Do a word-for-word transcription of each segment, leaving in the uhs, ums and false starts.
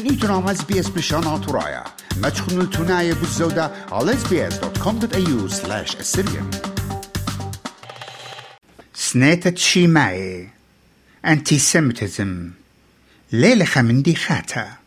نيوتنا اس بي اس بلشانا ترايا ما تخنوا التناية بالزودة على اس بي اس دوت كوم دوت اي يو سلاش السريم سنيتة شيماي أنتي سيمتزم ليلة خمندي خاتا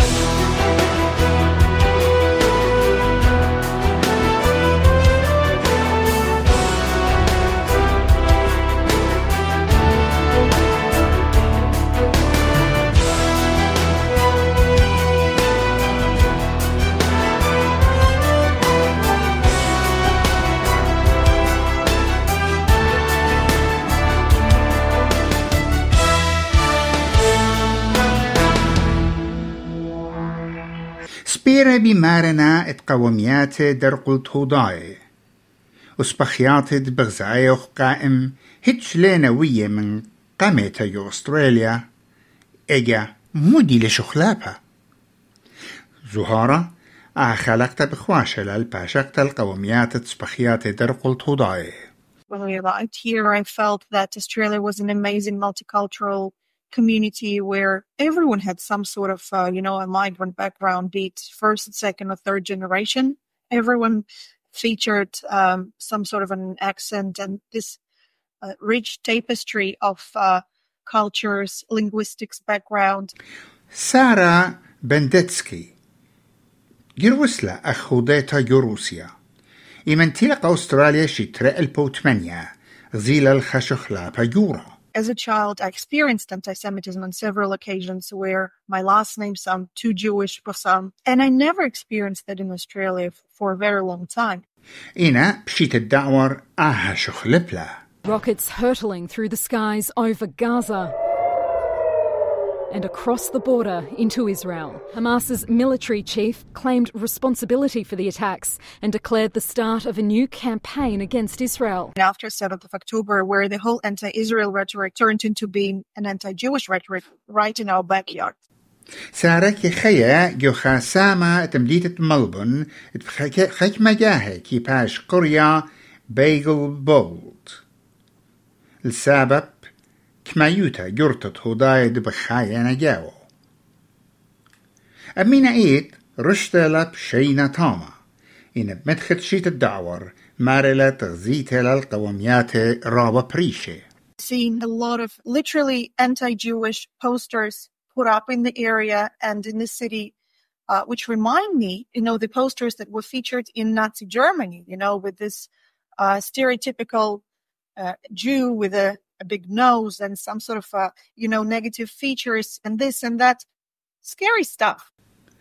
سبيرة بمارنا اتقوميات درقل توضاي وسبخيات بغزايوخ قائم هتش لينوية من قامتا يو أستراليا اجا مودي لشخلابها زهارة اخلقت بخواشة للباشقت القوميات تسبخيات درقل توضاي. When we arrived here, I felt that Australia was an amazing multicultural community where everyone had some sort of, uh, you know, a migrant background, be it first, second, or third generation. Everyone featured um, some sort of an accent and this uh, rich tapestry of uh, cultures, linguistics background. سارة بندتسكي جروسلا أخوديتا جروسيا إمنتلق أستراليا شترق البوتمانيا زيل الخشخلا بجورا. As a child, I experienced anti-Semitism on several occasions where my last name sounded too Jewish for some, and I never experienced that in Australia for a very long time. إنا بشيت الدعور آها شخلبلا. Rockets hurtling through the skies over Gaza and across the border into Israel. Hamas's military chief claimed responsibility for the attacks and declared the start of a new campaign against Israel. After seventh of October, where the whole anti-Israel rhetoric turned into being an anti-Jewish rhetoric right in our backyard. سارك خيا جو خاسامة تمديدة ملبون خيك مجاهي كي باش قرية بيغل بولد السبب كمايوتا جرتت هدايد بخايا نجاو أمينا إيد رشتلب شينا تاما إن بمدخت شيت الدعور مارلا تغزيتها للقوميات رابا بريشة. Seeing a lot of literally anti-Jewish posters put up in the area and in the city, uh, which remind me, you know, the posters that were featured in Nazi Germany, you know, with this uh, stereotypical uh, Jew with a a big nose and some sort of, uh, you know, negative features and this and that. Scary stuff.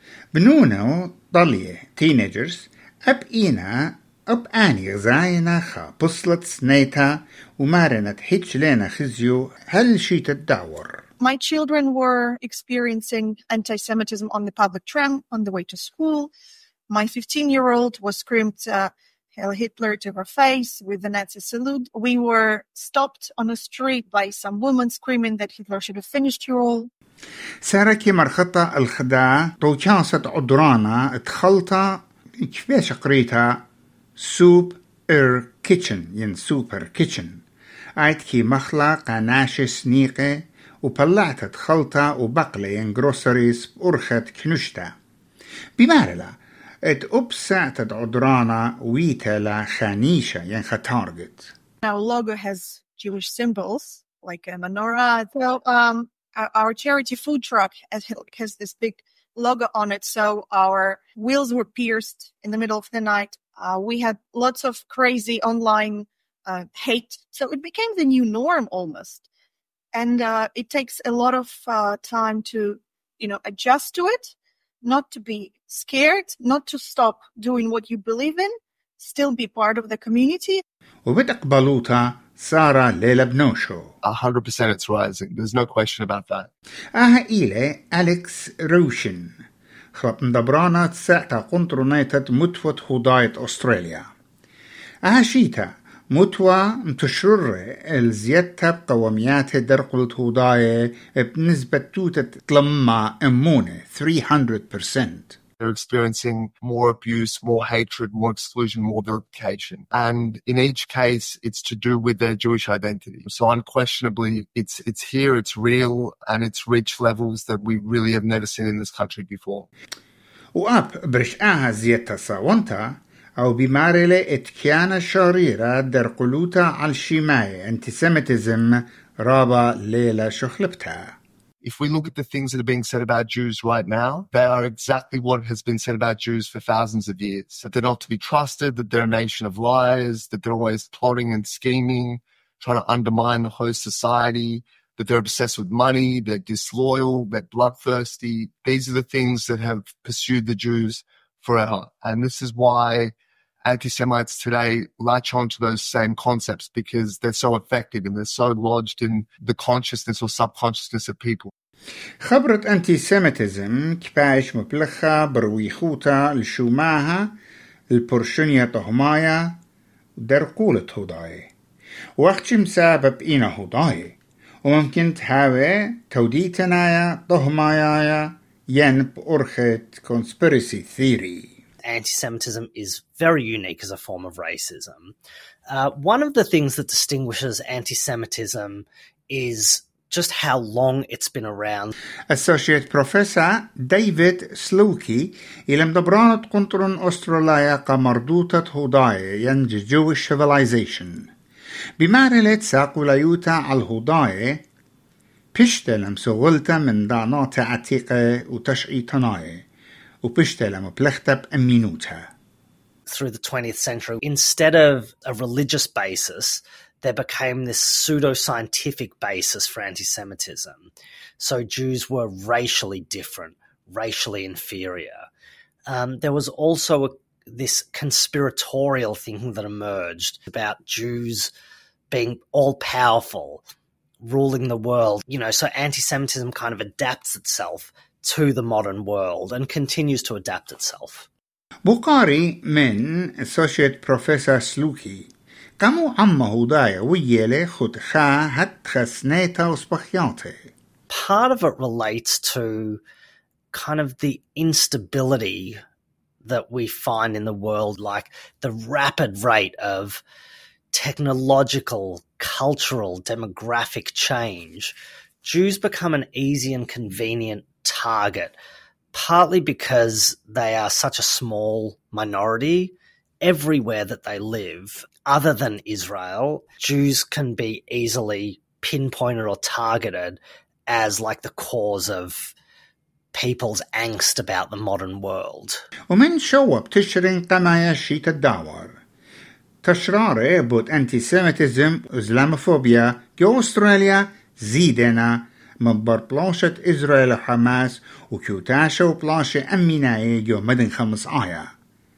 بنونو ضلية teenagers أب إينا أب آني غزاينا خا بصلت سنيتا ومارنت هيتش لينا خزيو هل شيت الدعور. My children were experiencing anti-Semitism on the public tram on the way to school. My fifteen-year-old was screamed uh, Hail Hitler to her face with the Nazi salute. We were stopped on the street by some women screaming that Hitler should have finished you all. ساركي مرخطة الخداع طوشانسة عدرانا تخلطة كيفاش قريتها سوب إر كيتشن ين سوبر كيتشن عيد كي مخلة قناش سنيقة وبلعت تخلطة وبقلة ين جروسريز بأرخت كنشتا بمارلا ات أبسعت عدرانا ويتا خانيشة ين تارجت. Our logo has Jewish symbols like a menorah. So um, our, our charity food truck has, has this big logo on it. So our wheels were pierced in the middle of the night. Uh, we had lots of crazy online uh, hate. So it became the new norm almost. And uh, it takes a lot of uh, time to, you know, adjust to it. Not to be scared, not to stop doing what you believe in, still be part of the community. وبتقبلوتا سارة ليلة بنوشو. A hundred percent it's rising. There's no question about that. آها إيلة أليكس روشن خلط مدبرانا تساعتا قنطرونيتة متوة خضاية أستراليا. آها شيتا متوى متشرر الزيادة بقوميات درقلة هوداية بنسبة توتة تلمع أمونة three hundred percent. They're experiencing more abuse, more hatred, more exclusion, more vilification. And in each case, it's to do with their Jewish identity. So unquestionably, it's it's here, it's real, and it's reached levels that we really have never seen in this country before. وأب برشقاها زيادة صاونتا أو بمارلة اتكيانا شريرة درقلوتا على الشماية antisemitism رابا ليلة شخلبتها. If we look at the things that are being said about Jews right now, they are exactly what has been said about Jews for thousands of years. That they're not to be trusted, that they're a nation of liars, that they're always plotting and scheming, trying to undermine the host society, that they're obsessed with money, they're disloyal, they're bloodthirsty. These are the things that have pursued the Jews forever. And this is why anti-Semites today latch on to those same concepts, because they're so effective and they're so lodged in the consciousness or subconsciousness of people. خبرة anti-Semitism كفايش مبلخة برويخوتا الشوماها البرشنية طهمايا ودرقولة هوداي وقت مسابب إينا هوداي وممكن تهاوي توديتنايا طهمايا ينب أرخة conspiracy theory. Anti-Semitism is very unique as a form of racism. Uh, one of the things that distinguishes anti-Semitism is just how long it's been around. Associate Professor David Sluky إلى مدبرانة قنطرن أستراليا كمردوطة هوداي ينج Jewish civilization. بمعرلة ساقوليوتا على الهوداي بيشتلم سغلتا من دعنات عتيقة وتشعي تناي وبيشتلم بلختب أمينوتها. Through the twentieth century, instead of a religious basis, there became this pseudo-scientific basis for anti-Semitism. So Jews were racially different, racially inferior. Um, there was also a, this conspiratorial thinking that emerged about Jews being all-powerful, ruling the world. You know, so anti-Semitism kind of adapts itself to the modern world and continues to adapt itself. بقاري من Associate Professor Sluky قاموا عمه هودايا ويالي خد خا هت خسنيتا وصبخياته. Part of it relates to kind of the instability that we find in the world, like the rapid rate of technological, cultural, demographic change. Jews become an easy and convenient target, partly because they are such a small minority everywhere that they live. Other than Israel, Jews can be easily pinpointed or targeted as like the cause of people's angst about the modern world. ومن شوب تشرين قمايا شيت الدعوار تشراره بود anti-Semitism Islamophobia جو أستراليا زيدنا مبر بلاشة إسرائيل وحماس وكيوتاشا وبلاشة أميناي جو مدن خمس آية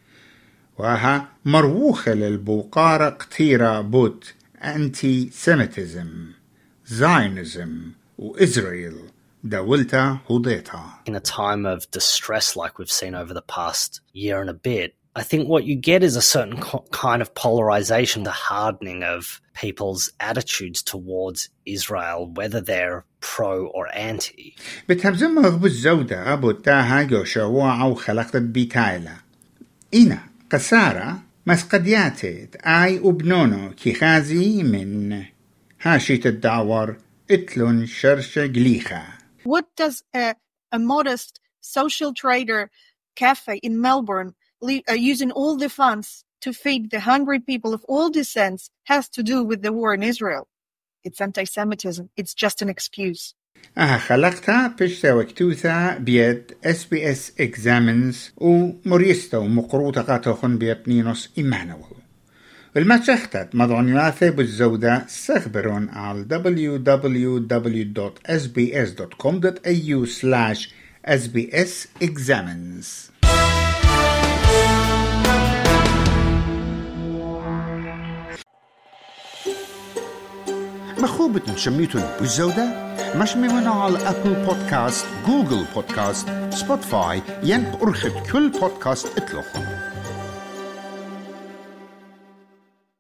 وها مروخة للبوقارة كتيرة بوت anti-Semitism Zionism وإسرائيل دولتا هوديتا. In a time of distress like we've seen over the past year and a bit, I think what you get is a certain co- kind of polarization, the hardening of people's attitudes towards Israel, whether they're pro or anti. بتهمزم بالزودة بوتاها جوشوا أو خلقت بيتايلا إنا قسارة مسقدياتت آي وبنونو كيخازي من هاشيت الدعور اتلون شرشة جليخة. What does a, a modest social trader cafe in Melbourne, uh, using all the funds to feed the hungry people of all descents, has to do with the war in Israel? It's anti-Semitism. It's just an excuse. أها خلقتها بشتا وكتوثا بيد إس بي إس Examines وموريستا ومقروطة قاتوخن بيد نينوس إيمانويل. المتشختت مضعنياثي بالزودة سخبرون على دبليو دبليو دبليو دوت إس بي إس دوت كوم دوت إيه يو سلاش إس بي إس Examines. مخوبة شميتون بالزودة مش ممنوع على أبل بودكاست، جوجل بودكاست، سبوتفاي، ينب أرخد كل بودكاست اتلوخن.